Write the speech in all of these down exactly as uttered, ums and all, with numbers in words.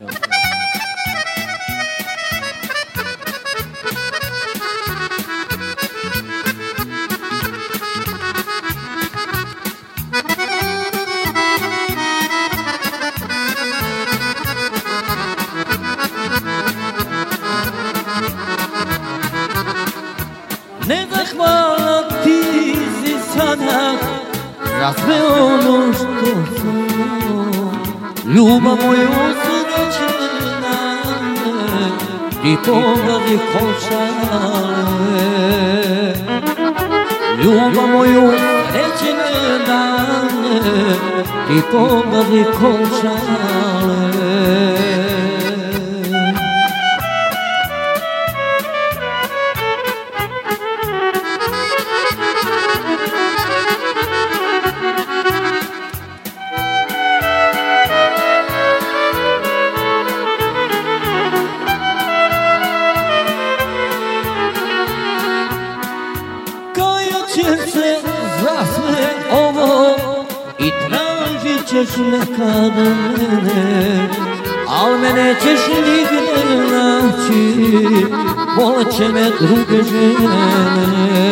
Nezahvalan ti si sada za sve ono što sam. Ljubav moju srećena, ti poglavi končale. Ljubav moju srećena, ti poglavi končale. Kajaćeš se za sve ovo i tražit ćeš nekad mene, al me nećeš nigde naći, volit će me druge žene.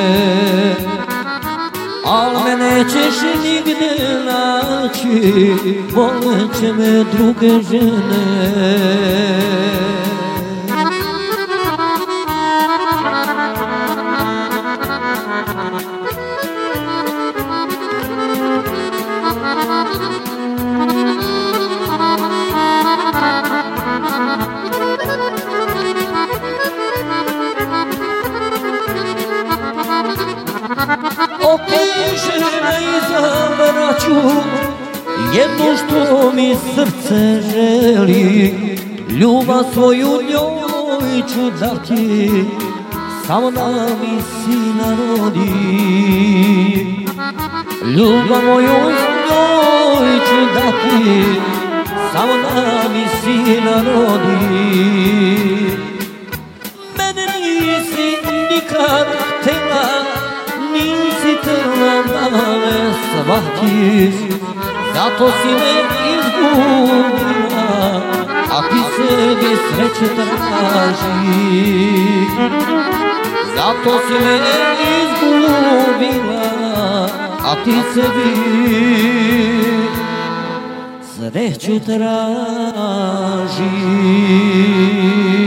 Al me nećeš nigde naći, volit će me druge žene. Opet me izabraću jedno što mi srce želi, ljubav svoju njoj ću dati, samo da mi sina rodi. Ljubav moju njoj ću dati, samo da mi sina rodi. Mene nisi nikad htjela, nisi htjela da me shvatiš, zato si me izgubila, a ti sebi sreće tražiš. Zato si me izgubila, a ti sebi sreću tražiš.